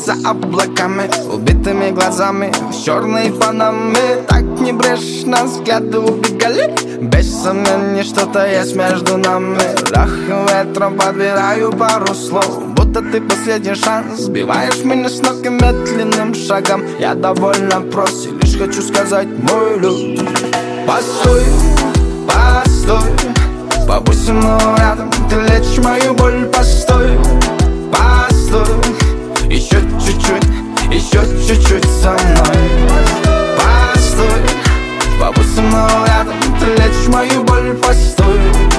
за облаками, убитыми глазами, с черной панамы. Так небрежно взгляды убегали. Без сомнений что-то есть между нами. Легким ветром подбираю пару слов, будто ты последний шанс. Сбиваешь меня с ног и медленным шагом. Я довольно прост, и лишь хочу сказать, мой люд. Постой, постой, побудь со мной рядом, ты лечишь мою боль. Постой, постой, еще чуть-чуть, еще чуть-чуть со мной. Постой, побудь со мной рядом, ты лечишь мою боль. Постой,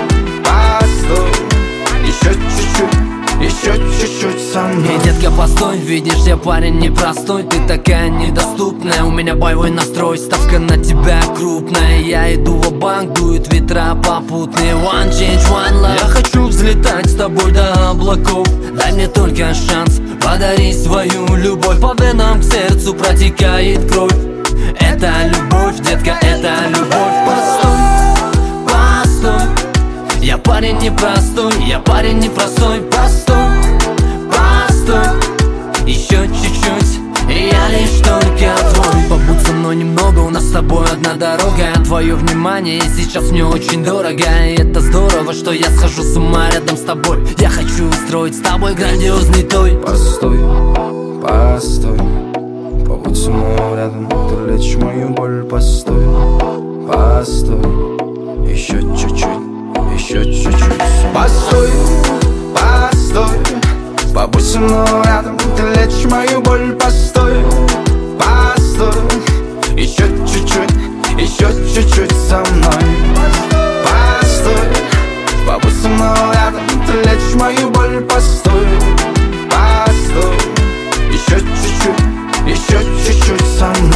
постой, еще чуть-чуть, еще чуть-чуть со мной. Эй, детка, постой, видишь, я парень непростой. Ты такая недоступная, у меня боевой настрой. Ставка на тебя крупная, я иду ва-банк, дуют ветра попутные. One change, one love. Я хочу взлетать с тобой до облаков. Дай мне только шанс, подари свою любовь. По венам к сердцу протекает кровь. Это любовь, детка, это любовь. Постой, постой, я парень непростой, я парень непростой. Постой, постой, еще чуть-чуть, и я лишь только твой. Побудь со мной немного, у нас с тобой одна дорога. Твое внимание сейчас мне очень дорого. И это здорово, что я схожу с ума рядом с тобой. Я хочу устроить с тобой грандиозный той. Постой, постой, побудь со мной рядом, ты лечишь мою боль. Постой, постой, еще чуть-чуть, еще чуть-чуть. Постой, постой, побудь со мной рядом, ты лечишь мою боль. Постой, постой, еще чуть-чуть, еще чуть-чуть со мной. Постой, побудь со мной рядом, ты лечишь мою боль. Постой, постой, еще чуть-чуть, еще чуть-чуть со мной.